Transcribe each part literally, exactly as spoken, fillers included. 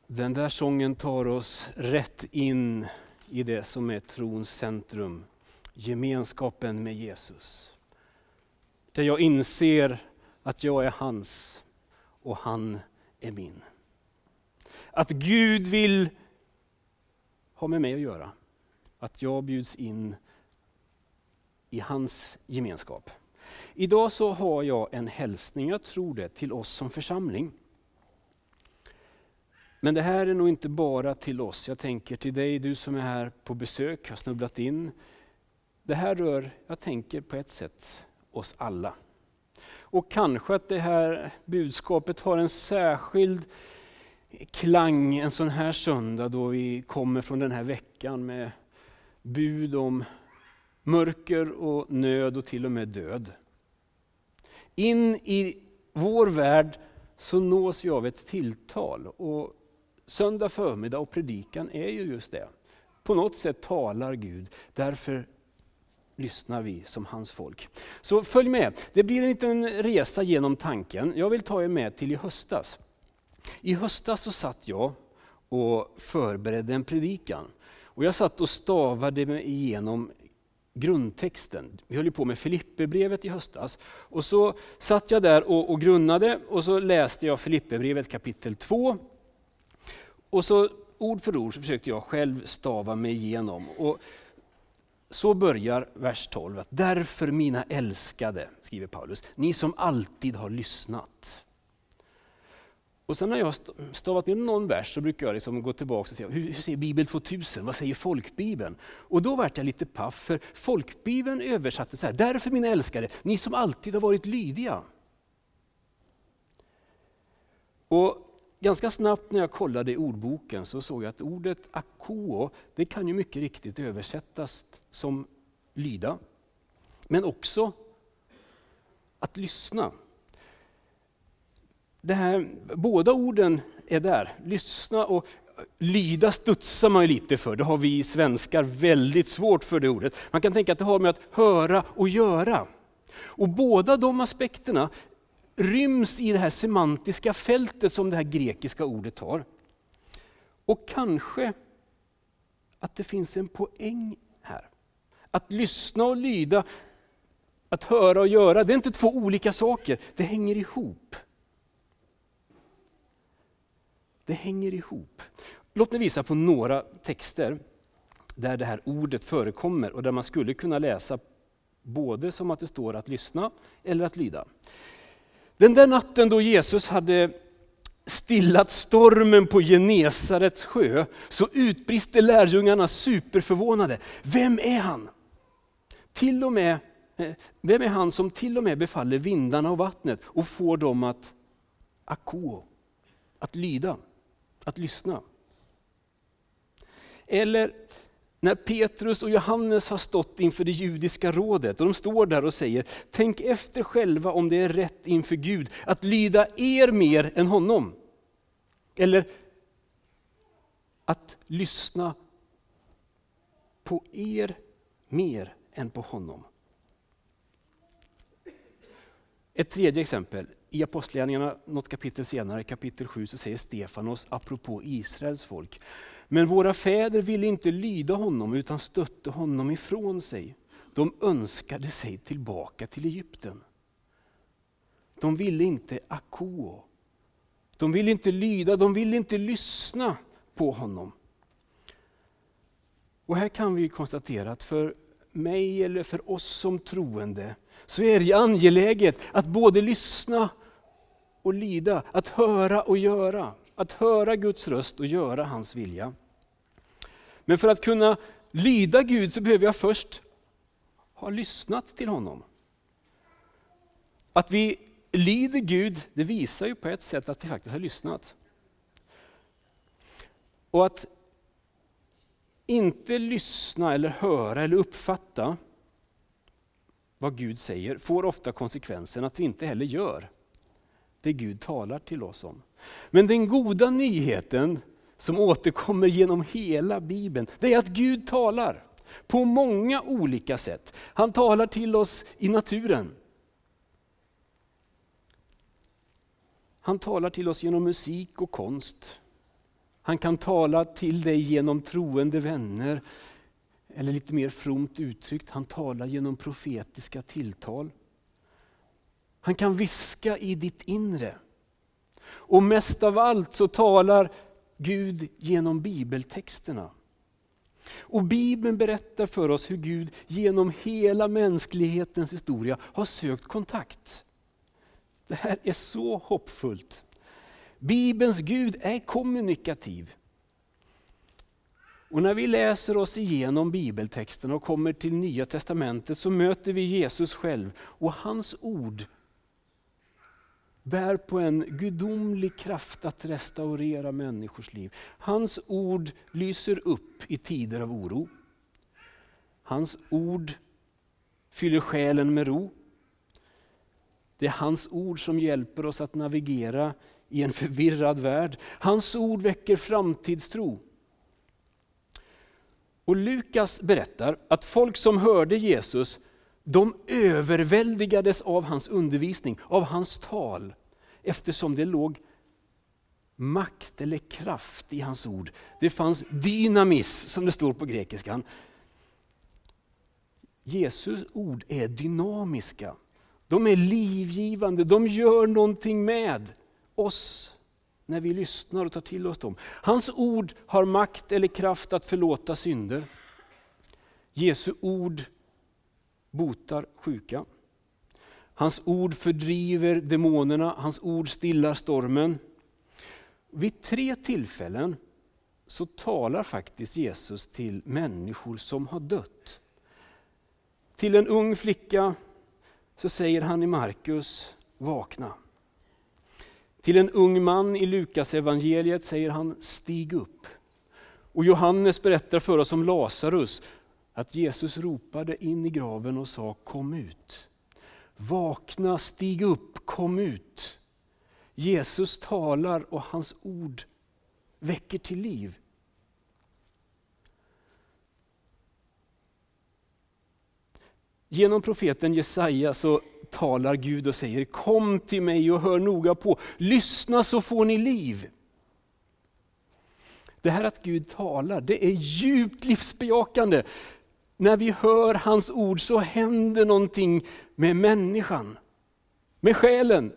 Den där sången tar oss rätt in i det som är trons centrum. Gemenskapen med Jesus. Där jag inser att jag är hans och han är min. Att Gud vill ha med mig att göra. Att jag bjuds in i hans gemenskap. Idag så har jag en hälsning, jag tror det, till oss som församling. Men det här är nog inte bara till oss. Jag tänker till dig, du som är här på besök, har snubblat in. Det här rör, jag tänker på ett sätt, oss alla. Och kanske att det här budskapet har en särskild klang en sån här söndag då vi kommer från den här veckan med bud om mörker och nöd och till och med död. In i vår värld så nås vi av ett tilltal, och söndag förmiddag och predikan är ju just det. På något sätt talar Gud, därför lyssnar vi som hans folk. Så följ med, det blir en liten resa genom tanken. Jag vill ta er med till i höstas. I höstas så satt jag och förberedde en predikan. Och jag satt och stavade mig igenom grundtexten. Vi höll ju på med Filipperbrevet i höstas. Och så satt jag där och, och grunnade, och så läste jag Filipperbrevet kapitel två. Och så ord för ord så försökte jag själv stava mig igenom. Och så börjar vers tolv. Att därför mina älskade, skriver Paulus, ni som alltid har lyssnat. Och sen när jag stavat ner någon vers så brukar jag liksom gå tillbaka och säga, hur, hur säger Bibel tvåtusen? Vad säger folkbibeln? Och då vart jag lite paff, för folkbibeln översatte så här: därför mina älskade, ni som alltid har varit lydiga. Och ganska snabbt när jag kollade i ordboken så såg jag att ordet akoo, det kan ju mycket riktigt översättas som lyda. Men också att lyssna. Det här, båda orden är där. Lyssna och lyda studsar man ju lite för. Det har vi svenskar väldigt svårt för det ordet. Man kan tänka att det har med att höra och göra. Och båda de aspekterna ryms i det här semantiska fältet som det här grekiska ordet har. Och kanske att det finns en poäng här. Att lyssna och lyda, att höra och göra, det är inte två olika saker. Det hänger ihop. Det hänger ihop. Låt mig visa på några texter där det här ordet förekommer och där man skulle kunna läsa både som att det står att lyssna eller att lyda. Den där natten då Jesus hade stillat stormen på Genesarets sjö så utbrister lärjungarna superförvånade. Vem är han? Till och med, vem är han som till och med befaller vindarna och vattnet och får dem att akoo, att lyda, att lyssna? Eller när Petrus och Johannes har stått inför det judiska rådet och de står där och säger, tänk efter själva om det är rätt inför Gud att lyda er mer än honom. Eller att lyssna på er mer än på honom. Ett tredje exempel. I Apostlagärningarna, något kapitel senare, kapitel sju, så säger Stefanos apropå Israels folk. Men våra fäder ville inte lyda honom utan stötte honom ifrån sig. De önskade sig tillbaka till Egypten. De ville inte akoo. De ville inte lyda, de ville inte lyssna på honom. Och här kan vi konstatera att för mig eller för oss som troende så är det angeläget att både lyssna och lyda, att höra och göra. Att höra Guds röst och göra hans vilja. Men för att kunna lyda Gud så behöver jag först ha lyssnat till honom. Att vi lyder Gud, det visar ju på ett sätt att vi faktiskt har lyssnat. Och att inte lyssna eller höra eller uppfatta vad Gud säger får ofta konsekvensen att vi inte heller gör det Gud talar till oss om. Men den goda nyheten som återkommer genom hela Bibeln, det är att Gud talar på många olika sätt. Han talar till oss i naturen. Han talar till oss genom musik och konst. Han kan tala till dig genom troende vänner. Eller lite mer fromt uttryckt, han talar genom profetiska tilltal. Han kan viska i ditt inre. Och mest av allt så talar Gud genom bibeltexterna. Och Bibeln berättar för oss hur Gud genom hela mänsklighetens historia har sökt kontakt. Det här är så hoppfullt. Bibelns Gud är kommunikativ. Och när vi läser oss igenom bibeltexten och kommer till Nya testamentet så möter vi Jesus själv. Och hans ord bär på en gudomlig kraft att restaurera människors liv. Hans ord lyser upp i tider av oro. Hans ord fyller själen med ro. Det är hans ord som hjälper oss att navigera i en förvirrad värld. Hans ord väcker framtidstro. Och Lukas berättar att folk som hörde Jesus, de överväldigades av hans undervisning, av hans tal. Eftersom det låg makt eller kraft i hans ord. Det fanns dynamis, som det står på grekiskan. Jesus ord är dynamiska. De är livgivande, de gör någonting med oss när vi lyssnar och tar till oss dem. Hans ord har makt eller kraft att förlåta synder. Jesu ord botar sjuka. Hans ord fördriver demonerna, hans ord stillar stormen. Vid tre tillfällen så talar faktiskt Jesus till människor som har dött. Till en ung flicka så säger han i Markus, vakna. Till en ung man i Lukas evangeliet säger han, stig upp. Och Johannes berättar för oss om Lazarus, att Jesus ropade in i graven och sa, kom ut. Vakna, stig upp, kom ut. Jesus talar och hans ord väcker till liv. Genom profeten Jesaja så talar Gud och säger, kom till mig och hör noga på. Lyssna så får ni liv. Det här att Gud talar, det är djupt livsbejakande. När vi hör hans ord så händer någonting med människan, med själen.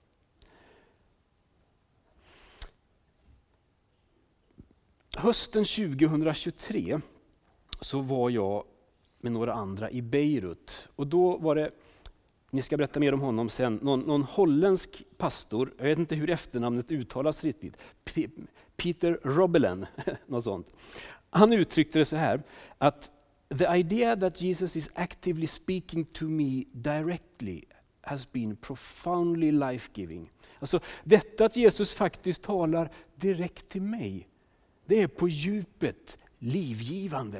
Hösten tjugohundratjugotre så var jag med några andra i Beirut. Och då var det, ni ska berätta mer om honom sen, någon, någon holländsk pastor, jag vet inte hur efternamnet uttalas riktigt, P- Peter Robelen, något sånt. Han uttryckte det så här, att the idea that Jesus is actively speaking to me directly has been profoundly life-giving. Alltså detta att Jesus faktiskt talar direkt till mig, det är på djupet livgivande.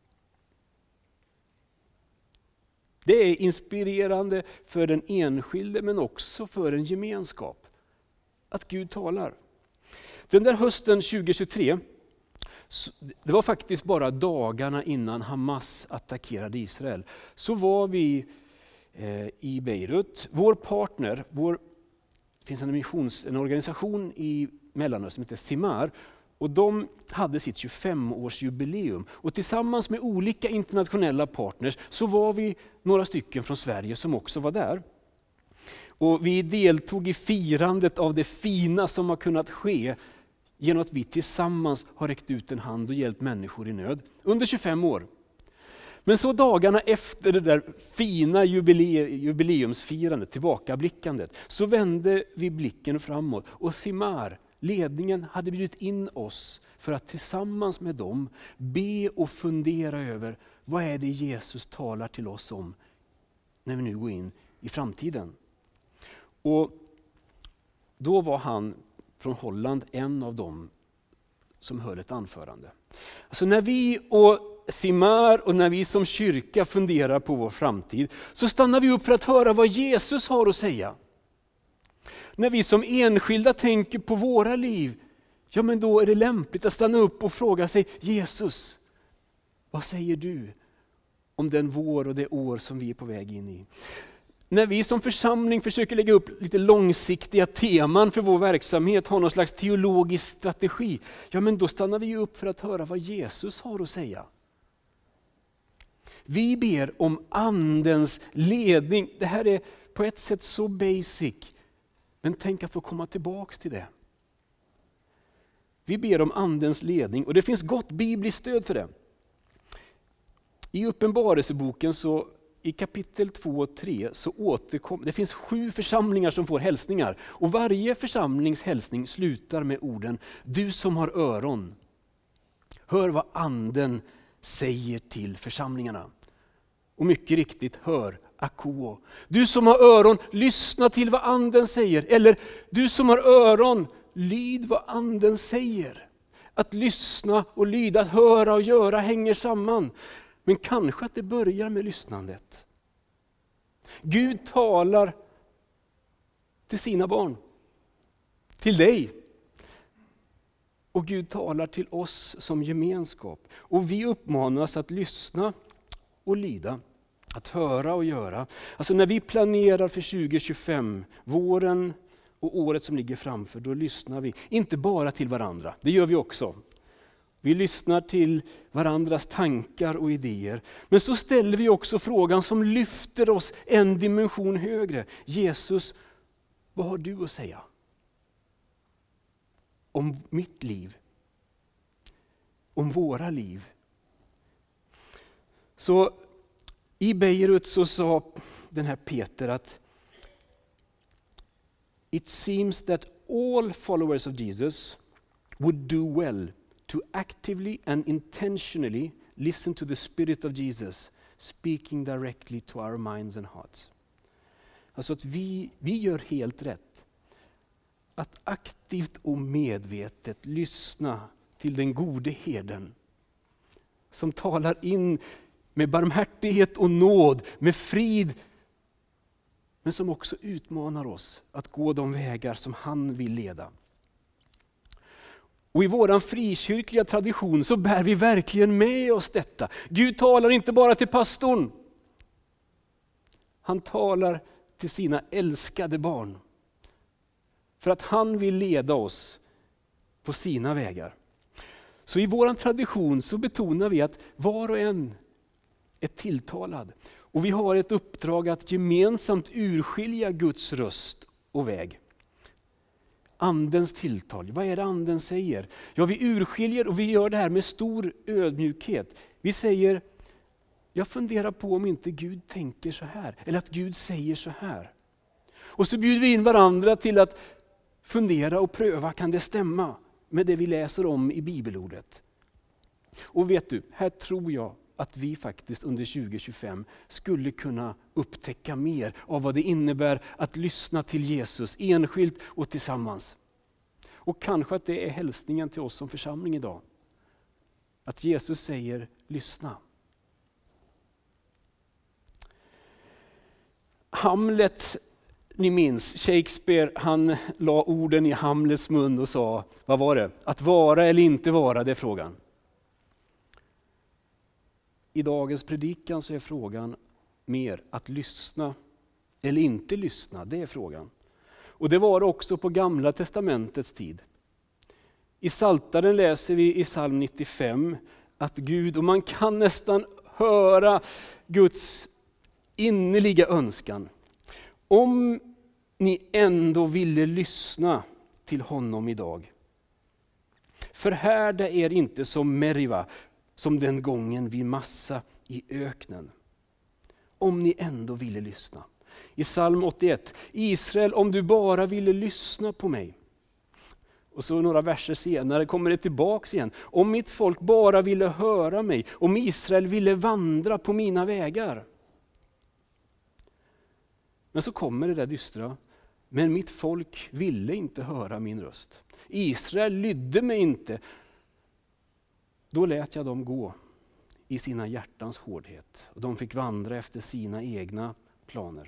Det är inspirerande för den enskilde men också för en gemenskap. Att Gud talar. Den där hösten tjugohundratjugotre, det var faktiskt bara dagarna innan Hamas attackerade Israel. Så var vi eh, i Beirut. Vår partner, vår, det finns en, missions, en organisation i Mellanöstern som heter Thimar. Och de hade sitt tjugofem-årsjubileum. Och tillsammans med olika internationella partners så var vi några stycken från Sverige som också var där. Och vi deltog i firandet av det fina som har kunnat ske genom att vi tillsammans har räckt ut en hand och hjälpt människor i nöd under tjugofem år. Men så dagarna efter det där fina jubileum, jubileumsfirandet, tillbakablickandet, så vände vi blicken framåt. Och Thimar, ledningen, hade bjudit in oss för att tillsammans med dem be och fundera över vad är det Jesus talar till oss om när vi nu går in i framtiden. Och då var han från Holland en av dem som höll ett anförande. Alltså när vi och Thimar och när vi som kyrka funderar på vår framtid så stannar vi upp för att höra vad Jesus har att säga. När vi som enskilda tänker på våra liv, ja men då är det lämpligt att stanna upp och fråga sig, Jesus, vad säger du om den vår och det år som vi är på väg in i? när vi som församling försöker lägga upp lite långsiktiga teman för vår verksamhet, har någon slags teologisk strategi, ja men då stannar vi upp för att höra vad Jesus har att säga. Vi ber om andens ledning. Det här är på ett sätt så basic, men tänk att få komma tillbaks till det. Vi ber om andens ledning och det finns gott bibliskt stöd för det. I Uppenbarelseboken så i kapitel två och tre så återkommer, det finns sju församlingar som får hälsningar. Och varje församlings hälsning slutar med orden: du som har öron, hör vad anden säger till församlingarna. Och mycket riktigt, hör akouo. Du som har öron, lyssna till vad anden säger. Eller du som har öron, lyd vad anden säger. Att lyssna och lyda, att höra och göra hänger samman. Men kanske att det börjar med lyssnandet. Gud talar till sina barn. Till dig. Och Gud talar till oss som gemenskap. Och vi uppmanas att lyssna och lyda. Att höra och göra. Alltså när vi planerar för tjugo tjugofem, våren och året som ligger framför, då lyssnar vi inte bara till varandra. Det gör vi också. Vi lyssnar till varandras tankar och idéer. Men så ställer vi också frågan som lyfter oss en dimension högre. Jesus, vad har du att säga om mitt liv? Om våra liv? Så i Beirut så sa den här Peter att it seems that all followers of Jesus would do well to actively and intentionally listen to the Spirit of Jesus speaking directly to our minds and hearts. Alltså att vi, vi gör helt rätt. Att aktivt och medvetet lyssna till den gode herden som talar in med barmhärtighet och nåd, med frid, men som också utmanar oss att gå de vägar som han vill leda. Och i våran frikyrkliga tradition så bär vi verkligen med oss detta. Gud talar inte bara till pastorn. Han talar till sina älskade barn. För att han vill leda oss på sina vägar. Så i våran tradition så betonar vi att var och en är tilltalad. Och vi har ett uppdrag att gemensamt urskilja Guds röst och väg. Andens tilltal. Vad är det anden säger? Ja, vi urskiljer och vi gör det här med stor ödmjukhet. Vi säger, jag funderar på om inte Gud tänker så här. Eller att Gud säger så här. Och så bjuder vi in varandra till att fundera och pröva, kan det stämma med det vi läser om i bibelordet? Och vet du, här tror jag att vi faktiskt under tjugo tjugofem skulle kunna upptäcka mer av vad det innebär att lyssna till Jesus enskilt och tillsammans. Och kanske att det är hälsningen till oss som församling idag. Att Jesus säger, lyssna. Hamlet, ni minns, Shakespeare, han la orden i Hamlets mun och sa, vad var det? Att vara eller inte vara, det är frågan. I dagens predikan så är frågan mer att lyssna eller inte lyssna, det är frågan. Och det var också på Gamla testamentets tid. I Psaltaren läser vi i psalm nittiofem att Gud, och man kan nästan höra Guds innerliga önskan. Om ni ändå ville lyssna till honom idag. Förhärda er inte som Meriva, som den gången vid Massa i öknen. Om ni ändå ville lyssna. I psalm åttioett, Israel, om du bara ville lyssna på mig. Och så några verser senare kommer det tillbaks igen. Om mitt folk bara ville höra mig, om Israel ville vandra på mina vägar. Men så kommer det där dystra. Men mitt folk ville inte höra min röst. Israel lydde mig inte. Då lät jag dem gå i sina hjärtans hårdhet. Och de fick vandra efter sina egna planer.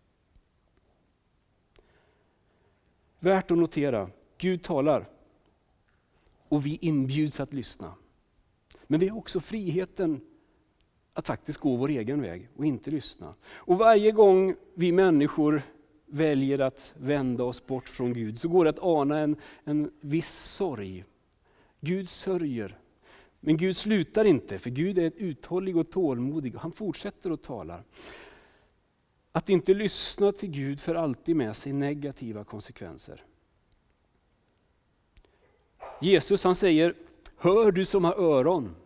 Värt att notera, Gud talar. Och vi inbjuds att lyssna. Men vi har också friheten att faktiskt gå vår egen väg och inte lyssna. Och varje gång vi människor väljer att vända oss bort från Gud så går det att ana en, en viss sorg. Gud sörjer. Men Gud slutar inte, för Gud är uthållig och tålmodig och han fortsätter att tala. Att inte lyssna till Gud för alltid med sig negativa konsekvenser. Jesus han säger, hör du som har öron.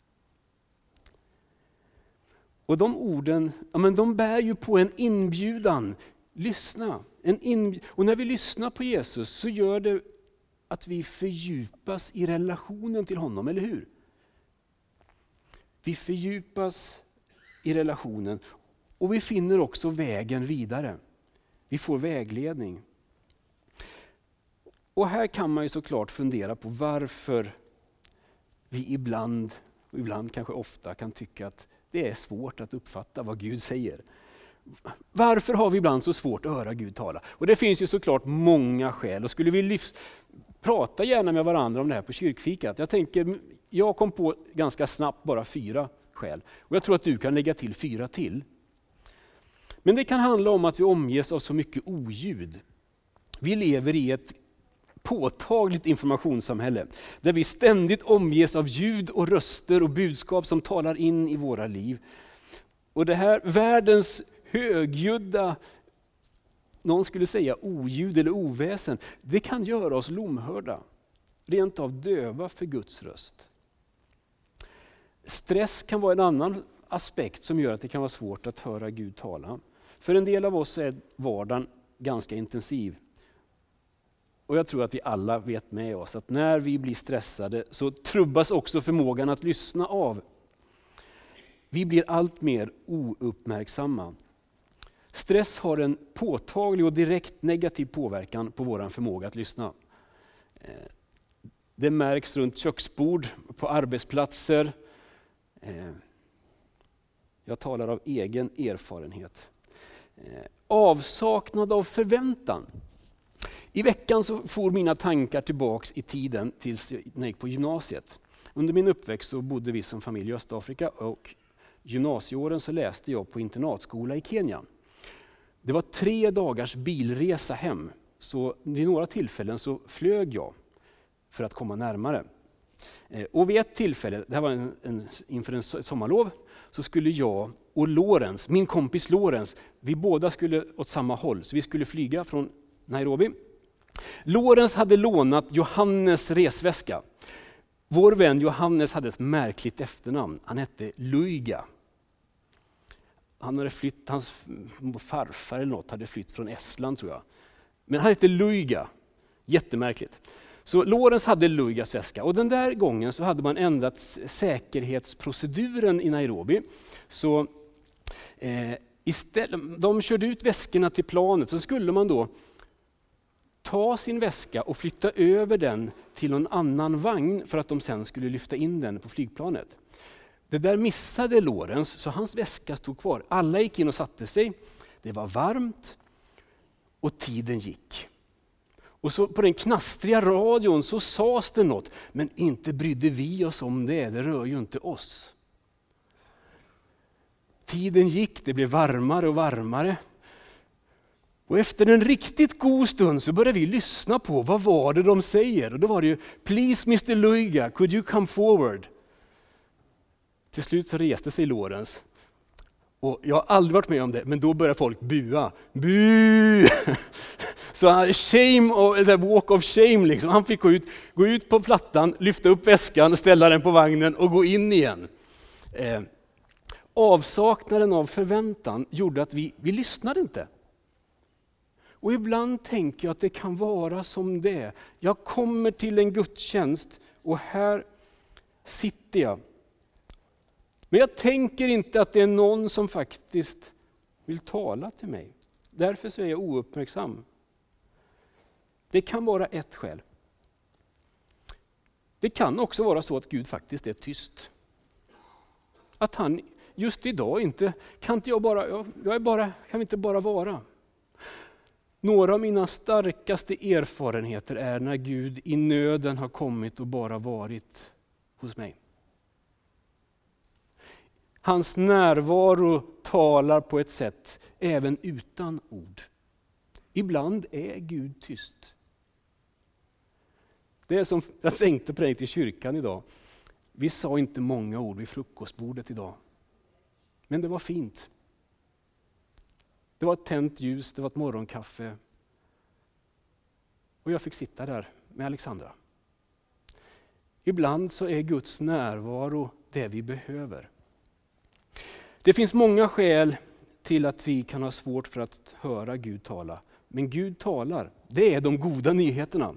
Och de orden, ja, men de bär ju på en inbjudan. Lyssna. En inbj- och när vi lyssnar på Jesus så gör det att vi fördjupas i relationen till honom, eller hur? Vi fördjupas i relationen och vi finner också vägen vidare. Vi får vägledning. Och här kan man ju såklart fundera på varför vi ibland, och ibland kanske ofta, kan tycka att det är svårt att uppfatta vad Gud säger. Varför har vi ibland så svårt att höra Gud tala? Och det finns ju såklart många skäl. Och skulle vi livs- prata gärna med varandra om det här på kyrkfikat. Jag tänker, jag kom på ganska snabbt bara fyra skäl. Och jag tror att du kan lägga till fyra till. Men det kan handla om att vi omges av så mycket oljud. Vi lever i ett påtagligt informationssamhälle där vi ständigt omges av ljud och röster och budskap som talar in i våra liv. Och det här världens högljudda, någon skulle säga oljud eller oväsen, det kan göra oss lomhörda, rent av döva för Guds röst. Stress kan vara en annan aspekt som gör att det kan vara svårt att höra Gud tala. För en del av oss är vardagen ganska intensiv. Och jag tror att vi alla vet med oss att när vi blir stressade så trubbas också förmågan att lyssna av. Vi blir allt mer ouppmärksamma. Stress har en påtaglig och direkt negativ påverkan på vår förmåga att lyssna. Det märks runt köksbord, på arbetsplatser. Jag talar av egen erfarenhet. Avsaknad av förväntan. I veckan så får mina tankar tillbaks i tiden tills när jag gick på gymnasiet. Under min uppväxt så bodde vi som familj i Östafrika och gymnasieåren så läste jag på internatskola i Kenya. Det var tre dagars bilresa hem, så vid några tillfällen så flög jag för att komma närmare. Och vid ett tillfälle, det här var en, en, inför en sommarlov, så skulle jag och Lorens, min kompis Lorens, vi båda skulle åt samma håll, så vi skulle flyga från Nairobi. Lorens hade lånat Johannes resväska. Vår vän Johannes hade ett märkligt efternamn. Han hette Luiga. Han hade flytt, hans farfar eller något hade flytt från Estland tror jag. Men han hette Luiga. Jättemärkligt. Så Lorens hade Luigas väska. Och den där gången så hade man ändrat säkerhetsproceduren i Nairobi. Så eh, istället, de körde ut väskorna till planet, så skulle man då ta sin väska och flytta över den till någon annan vagn för att de sen skulle lyfta in den på flygplanet. Det där missade Lorens, så hans väska stod kvar. Alla gick in och satte sig. Det var varmt och tiden gick. Och så på den knastriga radion så sades det något, men inte brydde vi oss om det, det rör ju inte oss. Tiden gick, det blev varmare och varmare. Och efter en riktigt god stund så började vi lyssna på vad var det de säger. Och då var det ju, please mister Luiga, could you come forward? Till slut så reste sig Lorens. Och jag har aldrig varit med om det, men då började folk bua. Bu! Så shame, och walk of shame liksom. Han fick gå ut, gå ut på plattan, lyfta upp väskan, ställa den på vagnen och gå in igen. Eh, avsaknaden av förväntan gjorde att vi, vi lyssnade inte. Och ibland tänker jag att det kan vara som det. Jag kommer till en gudstjänst och här sitter jag. Men jag tänker inte att det är någon som faktiskt vill tala till mig. Därför så är jag ouppmärksam. Det kan vara ett skäl. Det kan också vara så att Gud faktiskt är tyst. Att han just idag inte, kan inte jag bara, jag är bara, kan inte bara vara. Några av mina starkaste erfarenheter är när Gud i nöden har kommit och bara varit hos mig. Hans närvaro talar på ett sätt även utan ord. Ibland är Gud tyst. Det är som jag tänkte på det till kyrkan idag. Vi sa inte många ord vid frukostbordet idag. Men det var fint. Det var ett tänt ljus, det var ett morgonkaffe. Och jag fick sitta där med Alexandra. Ibland så är Guds närvaro det vi behöver. Det finns många skäl till att vi kan ha svårt för att höra Gud tala. Men Gud talar, det är de goda nyheterna.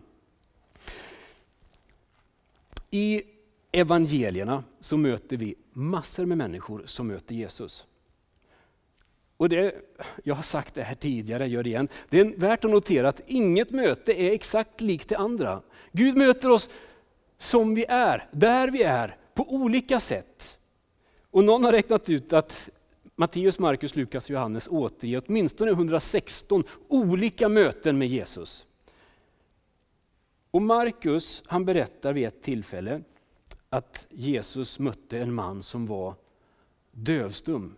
I evangelierna så möter vi massor med människor som möter Jesus. Och det, jag har sagt det här tidigare, jag gör det igen. Det är värt att notera att inget möte är exakt likt det andra. Gud möter oss som vi är, där vi är, på olika sätt. Och någon har räknat ut att Matteus, Markus, Lukas och Johannes återger åtminstone hundrasexton olika möten med Jesus. Och Markus, han berättar vid ett tillfälle att Jesus mötte en man som var dövstum.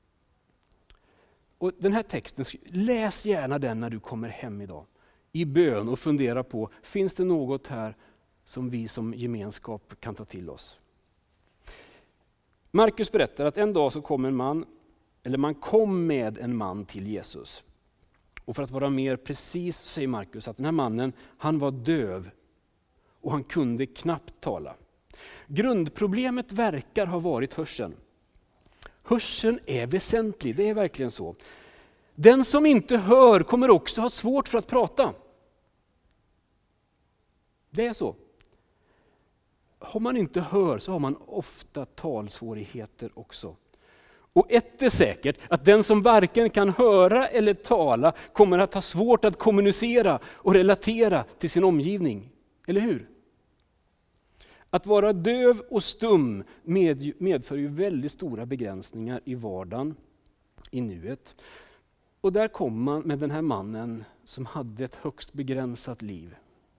Och den här texten, läs gärna den när du kommer hem idag. I bön och fundera på, finns det något här som vi som gemenskap kan ta till oss? Markus berättar att en dag så kom en man, eller man kom med en man till Jesus. Och för att vara mer precis säger Markus att den här mannen, han var döv och han kunde knappt tala. Grundproblemet verkar ha varit hörseln. Hörseln är väsentlig, det är verkligen så. Den som inte hör kommer också ha svårt för att prata. Det är så. Har man inte hör så har man ofta talsvårigheter också. Och ett är säkert, att den som varken kan höra eller tala kommer att ha svårt att kommunicera och relatera till sin omgivning. Eller hur? Att vara döv och stum med, medför ju väldigt stora begränsningar i vardagen, i nuet. Och där kommer man med den här mannen som hade ett högst begränsat liv.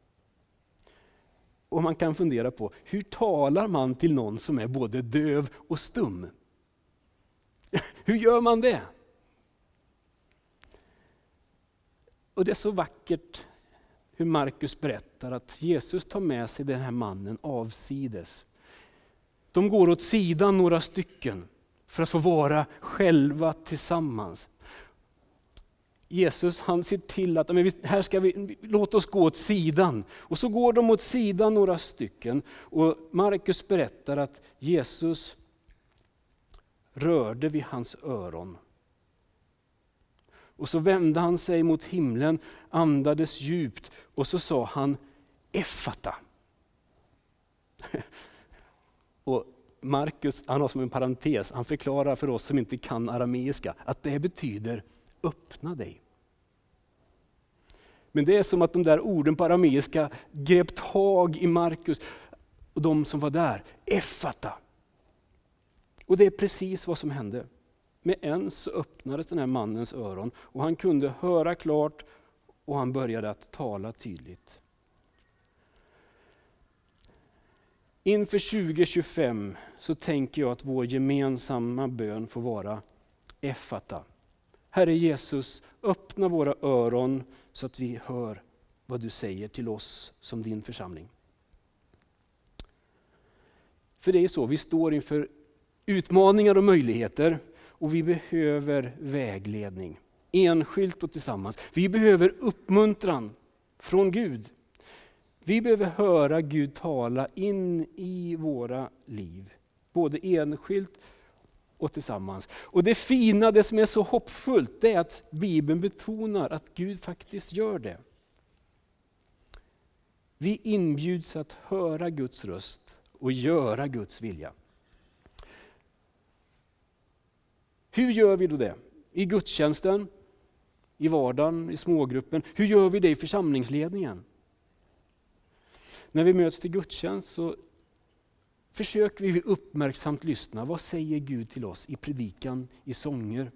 Och man kan fundera på, hur talar man till någon som är både döv och stum? Hur gör man det? Och det är så vackert hur Markus berättar att Jesus tar med sig den här mannen avsides. De går åt sidan några stycken för att få vara själva tillsammans. Jesus han ser till att men här ska vi, låt oss gå åt sidan. Och så går de åt sidan några stycken. Och Markus berättar att Jesus rörde vid hans öron. Och så vände han sig mot himlen, andades djupt och så sa han Effata. Och Markus, han har som en parentes, han förklarar för oss som inte kan arameiska att det betyder öppna dig. Men det är som att de där orden på arameiska grep tag i Markus och de som var där. Effata. Och det är precis vad som hände. Med en så öppnades den här mannens öron och han kunde höra klart och han började att tala tydligt. Inför tjugo tjugofem så tänker jag att vår gemensamma bön får vara Effata. Herre Jesus, öppna våra öron så att vi hör vad du säger till oss som din församling. För det är så, vi står inför utmaningar och möjligheter och vi behöver vägledning, enskilt och tillsammans. Vi behöver uppmuntran från Gud. Vi behöver höra Gud tala in i våra liv, både enskilt och tillsammans. Och det fina, det som är så hoppfullt, det är att Bibeln betonar att Gud faktiskt gör det. Vi inbjuds att höra Guds röst och göra Guds vilja. Hur gör vi då det? I gudstjänsten, i vardagen, i smågruppen. Hur gör vi det i församlingsledningen? När vi möts till gudstjänst så försöker vi uppmärksamt lyssna. Vad säger Gud till oss i predikan, i sånger?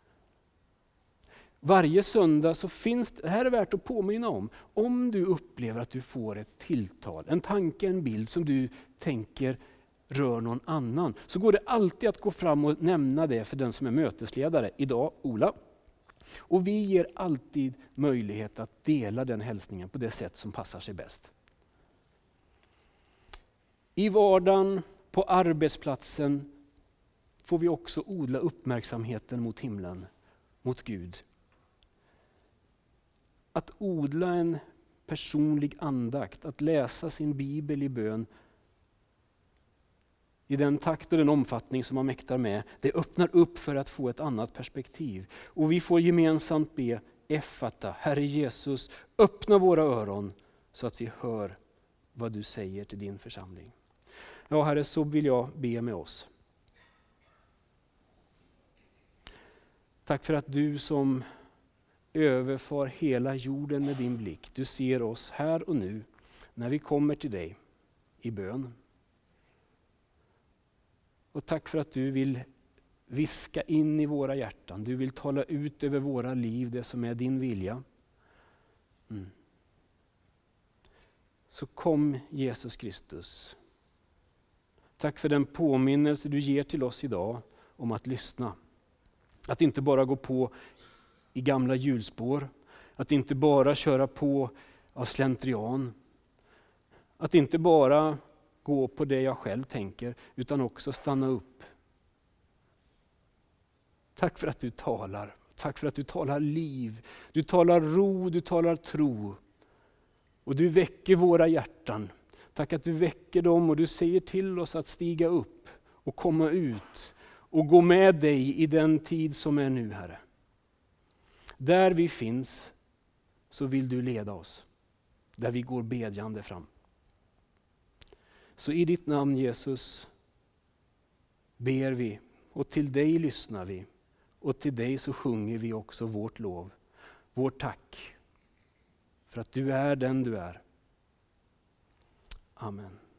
Varje söndag så finns det, här är värt att påminna om, om du upplever att du får ett tilltal, en tanke, en bild som du tänker rör någon annan, så går det alltid att gå fram och nämna det för den som är mötesledare. Idag Ola. Och vi ger alltid möjlighet att dela den hälsningen på det sätt som passar sig bäst. I vardagen, på arbetsplatsen, får vi också odla uppmärksamheten mot himlen, mot Gud. Att odla en personlig andakt, att läsa sin bibel i bön i den takt och den omfattning som man mäktar med, det öppnar upp för att få ett annat perspektiv. Och vi får gemensamt be, Effata, Herre Jesus, öppna våra öron så att vi hör vad du säger till din församling. Ja, Herre, så vill jag be med oss. Tack för att du som överfar hela jorden med din blick, du ser oss här och nu när vi kommer till dig i bön. Och tack för att du vill viska in i våra hjärtan. Du vill tala ut över våra liv det som är din vilja. Mm. Så kom Jesus Kristus. Tack för den påminnelse du ger till oss idag om att lyssna. Att inte bara gå på i gamla hjulspår. Att inte bara köra på av slentrian. Att inte bara gå på det jag själv tänker, utan också stanna upp. Tack för att du talar. Tack för att du talar liv. Du talar ro, du talar tro. Och du väcker våra hjärtan. Tack att du väcker dem och du säger till oss att stiga upp och komma ut och gå med dig i den tid som är nu, Herre. Där vi finns så vill du leda oss. Där vi går bedjande fram. Så i ditt namn Jesus ber vi och till dig lyssnar vi och till dig så sjunger vi också vårt lov, vårt tack för att du är den du är. Amen.